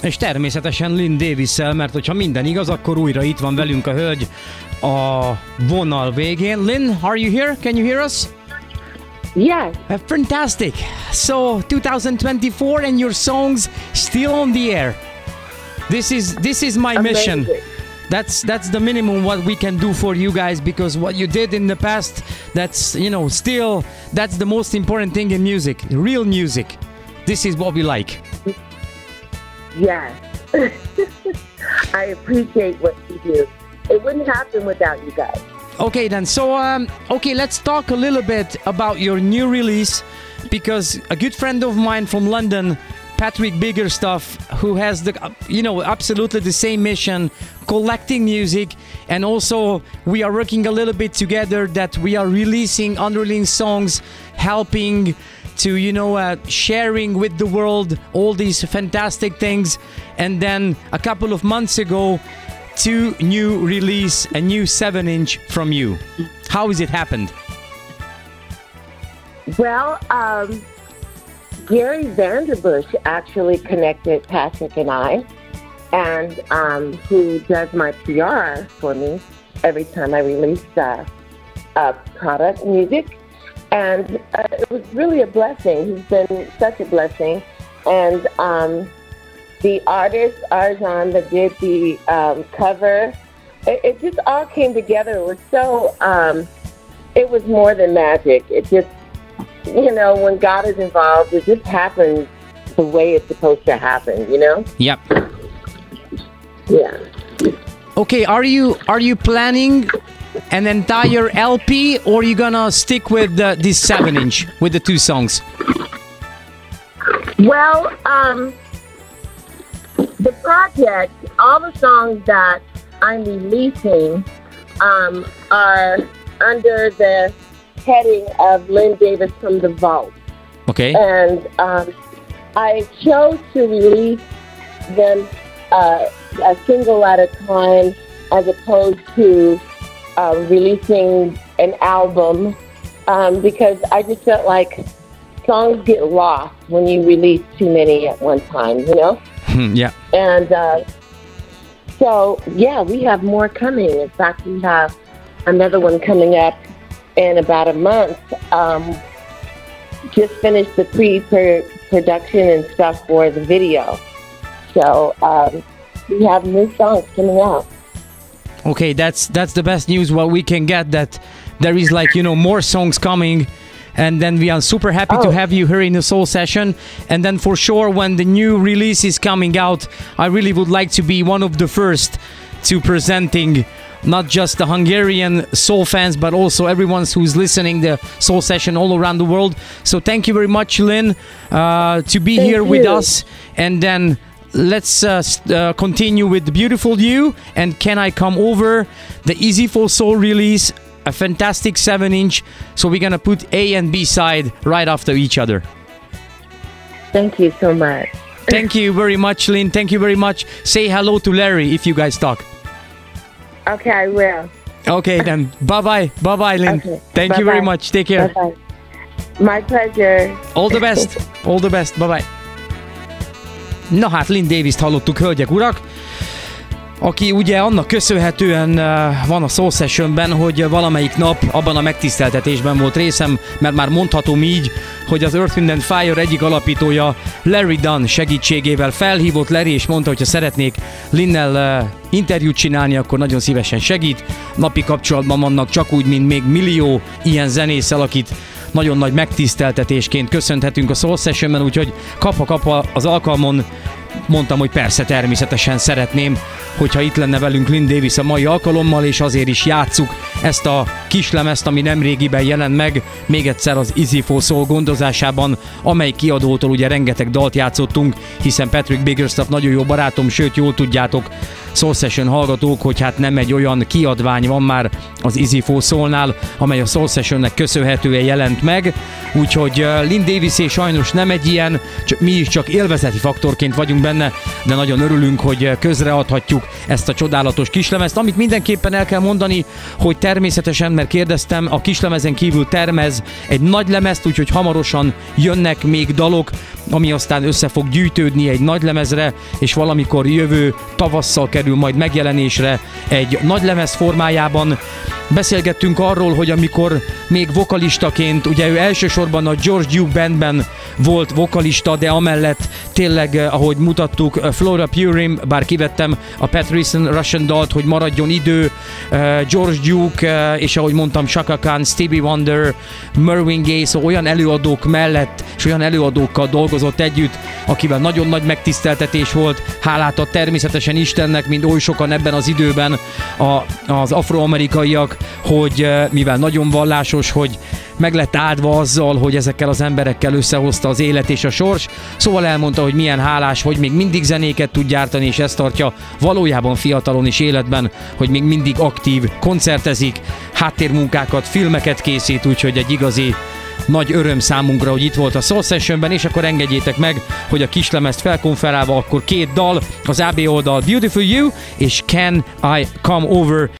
És természetesen Lynn Davis-szel, mert hogyha minden igaz, akkor újra itt van velünk a hölgy a vonal végén. Lynn, are you here? Can you hear us? Yes. Fantastic. So 2024 and your songs still on the air. This is my mission. Amazing. That's the minimum what we can do for you guys, because what you did in the past, that's, you know, still that's the most important thing in music, real music. This is what we like. Yes. I appreciate what you do. It wouldn't happen without you guys. Okay then, so let's talk a little bit about your new release, because a good friend of mine from London, Patrick Biggerstuff, who has the, you know, absolutely the same mission, collecting music, and also we are working a little bit together that we are releasing unreleased songs, helping to, you know, sharing with the world all these fantastic things. And then a couple of months ago, two new release, a new 7-inch from you. How has it happened? Well, Gary Vanderbush actually connected Patrick and I, and who does my PR for me every time I release product music. And it was really a blessing. He's been such a blessing. And the artist, Arjan, that did the cover, it just all came together. It was so, it was more than magic. It just, you know, when God is involved, it just happens the way it's supposed to happen, you know? Yep. Yeah. Okay, are you planning an entire LP, or are you gonna stick with this 7-inch with the two songs? Well, the project, all the songs that I'm releasing are under the heading of Lynn Davis from the Vault. Okay. And I chose to release them a single at a time, as opposed to releasing an album, because I just felt like songs get lost when you release too many at one time, you know? Yeah. And so, yeah, we have more coming. In fact, we have another one coming up in about a month. Just finished the pre-production and stuff for the video. So we have new songs coming out. Okay, that's the best news what we can get, that there is, like, you know, more songs coming. And then we are super happy to have you here in the Soul Session. And then for sure, when the new release is coming out, I really would like to be one of the first to presenting not just the Hungarian soul fans, but also everyone who's listening the Soul Session all around the world. So thank you very much, Lynn, to be here with us. And then let's continue with the Beautiful You and Can I Come Over, the Easy for Soul release, a fantastic 7-inch. So we're gonna put A and B side right after each other. Thank you so much. Thank you very much, Lynn. Thank you very much. Say hello to Larry if you guys talk. Okay, I will. Okay, then. Bye-bye. Bye-bye, Lynn. Okay. Thank Bye-bye. you very much. Take care. Bye-bye. My pleasure. All the best. All the best. Bye-bye. Na hát, Lynn Davis-t hallottuk, hölgyek, urak, aki ugye annak köszönhetően van a Soul Sessionben, hogy valamelyik nap abban a megtiszteltetésben volt részem, mert már mondhatom így, hogy az Earth, Wind & Fire egyik alapítója, Larry Dunn segítségével felhívott Larry, és mondta, hogy ha szeretnék Lynnel interjút csinálni, akkor nagyon szívesen segít. Napi kapcsolatban vannak, csak úgy, mint még millió ilyen zenészel, akit nagyon nagy megtiszteltetésként köszönhetünk a Soul Sessionben, úgyhogy kapva az alkalmon mondtam, hogy persze, természetesen szeretném, hogyha itt lenne velünk Lynn Davis a mai alkalommal, és azért is játsszuk ezt a kislemezt, ami nemrégiben jelent meg, még egyszer az Easy for Soul gondozásában, amely kiadótól ugye rengeteg dalt játszottunk, hiszen Patrick Biggerstuff nagyon jó barátom, sőt, jól tudjátok, Soul Session hallgatók, hogy hát nem egy olyan kiadvány van már az Easy for Soul-nál, amely a Soul Sessionnek köszönhetően jelent meg, úgyhogy Lynn Davis sajnos nem egy ilyen, mi is csak élvezeti faktorként vagyunk benne, de nagyon örülünk, hogy közreadhatjuk ezt a csodálatos kislemezt, amit mindenképpen el kell mondani, hogy természetesen, mert kérdeztem, a kislemezen kívül termez egy nagy lemezt, úgyhogy hamarosan jönnek még dalok, ami aztán össze fog gyűjtődni egy nagy lemezre, és valamikor jövő tavasszal kerül majd megjelenésre egy nagy lemez formájában. Beszélgettünk arról, hogy amikor még vokalistaként, ugye ő elsősorban a George Duke Bandben volt vokalista, de amellett tényleg, ahogy mutattuk, Flora Purim, bár kivettem a Patrician Russian dalt, hogy maradjon idő, George Duke, és ahogy mondtam, Chaka Khan, Stevie Wonder, Marvin Gaye, szóval olyan előadók mellett, és olyan előadókkal dolgozott együtt, akivel nagyon nagy megtiszteltetés volt, hálát ad természetesen Istennek, mint oly sokan ebben az időben az afroamerikaiak, hogy mivel nagyon vallásos, hogy meg lett áldva azzal, hogy ezekkel az emberekkel összehozta az élet és a sors. Szóval elmondta, hogy milyen hálás, hogy még mindig zenéket tud gyártani, és ezt tartja valójában fiatalon is életben, hogy még mindig aktív, koncertezik, háttérmunkákat, filmeket készít, úgyhogy egy igazi nagy öröm számunkra, hogy itt volt a Soul Sessionben, és akkor engedjétek meg, hogy a kislemezt felkonferálva akkor két dal, az AB oldal Beautiful You és Can I Come Over